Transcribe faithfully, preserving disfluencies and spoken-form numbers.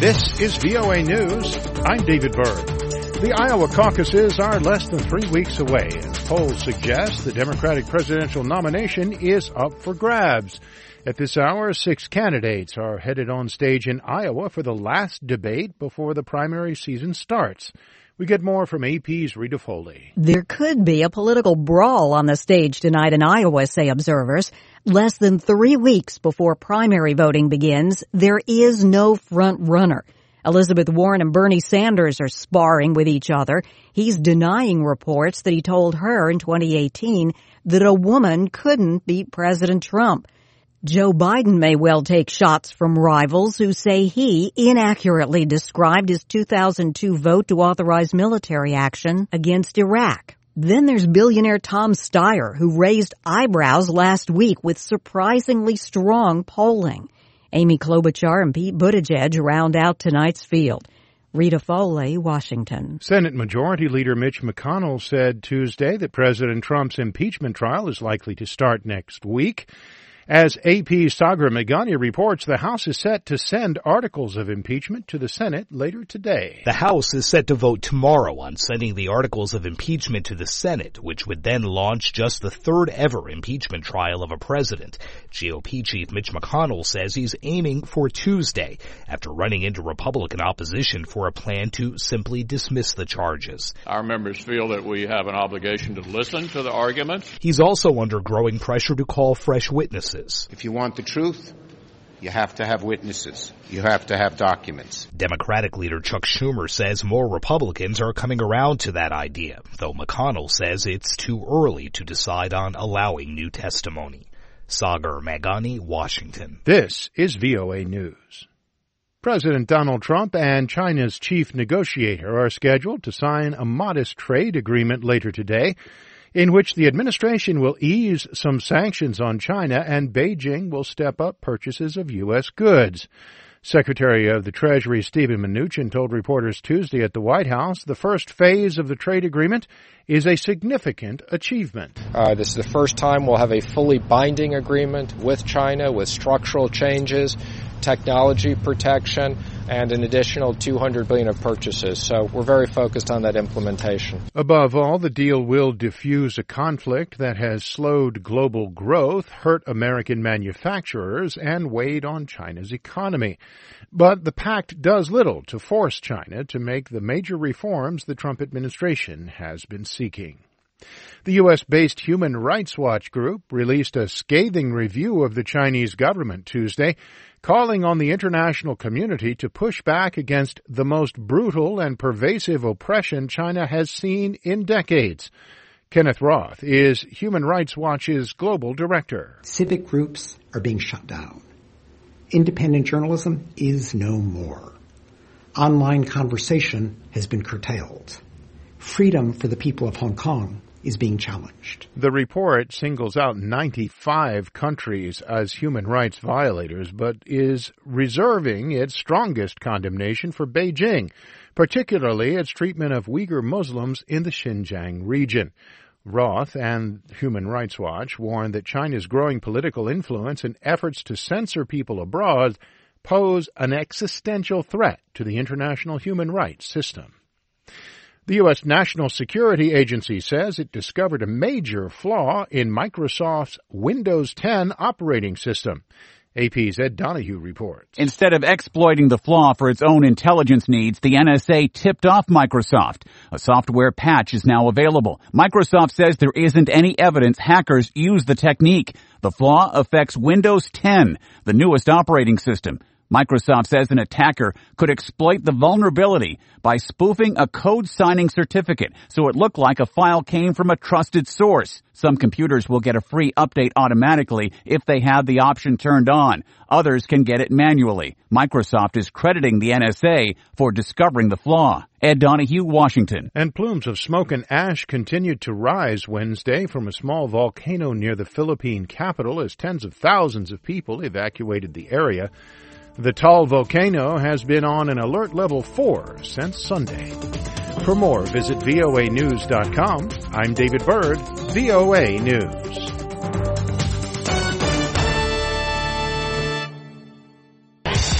This is V O A News. I'm David Byrd. The Iowa caucuses are less than three weeks away, and polls suggest the Democratic presidential nomination is up for grabs. At this hour, six candidates are headed on stage in Iowa for the last debate before the primary season starts. We get more from A P's Rita Foley. There could be a political brawl on the stage tonight in Iowa, say observers. Less than three weeks before primary voting begins, there is no front runner. Elizabeth Warren and Bernie Sanders are sparring with each other. He's denying reports that he told her in twenty eighteen that a woman couldn't beat President Trump. Joe Biden may well take shots from rivals who say he inaccurately described his two thousand two vote to authorize military action against Iraq. Then there's billionaire Tom Steyer, who raised eyebrows last week with surprisingly strong polling. Amy Klobuchar and Pete Buttigieg round out tonight's field. Rita Foley, Washington. Senate Majority Leader Mitch McConnell said Tuesday that President Trump's impeachment trial is likely to start next week. As A P's Sagar Meghani reports, the House is set to send articles of impeachment to the Senate later today. The House is set to vote tomorrow on sending the articles of impeachment to the Senate, which would then launch just the third ever impeachment trial of a president. G O P Chief Mitch McConnell says he's aiming for Tuesday after running into Republican opposition for a plan to simply dismiss the charges. Our members feel that we have an obligation to listen to the arguments. He's also under growing pressure to call fresh witnesses. If you want the truth, you have to have witnesses. You have to have documents. Democratic leader Chuck Schumer says more Republicans are coming around to that idea, though McConnell says it's too early to decide on allowing new testimony. Sagar Meghani, Washington. This is V O A News. President Donald Trump and China's chief negotiator are scheduled to sign a modest trade agreement later today, in which the administration will ease some sanctions on China and Beijing will step up purchases of U S goods. Secretary of the Treasury Steven Mnuchin told reporters Tuesday at the White House the first phase of the trade agreement is a significant achievement. Uh, this is the first time we'll have a fully binding agreement with China with structural changes, technology protection, and an additional two hundred billion dollars of purchases. So we're very focused on that implementation. Above all, the deal will diffuse a conflict that has slowed global growth, hurt American manufacturers, and weighed on China's economy. But the pact does little to force China to make the major reforms the Trump administration has been seeking. The U S-based Human Rights Watch group released a scathing review of the Chinese government Tuesday, calling on the international community to push back against the most brutal and pervasive oppression China has seen in decades. Kenneth Roth is Human Rights Watch's global director. Civic groups are being shut down. Independent journalism is no more. Online conversation has been curtailed. Freedom for the people of Hong Kong is being challenged. The report singles out ninety-five countries as human rights violators, but is reserving its strongest condemnation for Beijing, particularly its treatment of Uyghur Muslims in the Xinjiang region. Roth and Human Rights Watch warn that China's growing political influence and efforts to censor people abroad pose an existential threat to the international human rights system. The U S National Security Agency says it discovered a major flaw in Microsoft's Windows ten operating system. A P's Ed Donahue reports. Instead of exploiting the flaw for its own intelligence needs, the N S A tipped off Microsoft. A software patch is now available. Microsoft says there isn't any evidence hackers use the technique. The flaw affects Windows ten, the newest operating system. Microsoft says an attacker could exploit the vulnerability by spoofing a code signing certificate so it looked like a file came from a trusted source. Some computers will get a free update automatically if they have the option turned on. Others can get it manually. Microsoft is crediting the N S A for discovering the flaw. Ed Donahue, Washington. And plumes of smoke and ash continued to rise Wednesday from a small volcano near the Philippine capital as tens of thousands of people evacuated the area. The Taal volcano has been on an alert level four since Sunday. For more, visit V O A news dot com. I'm David Byrd, V O A News.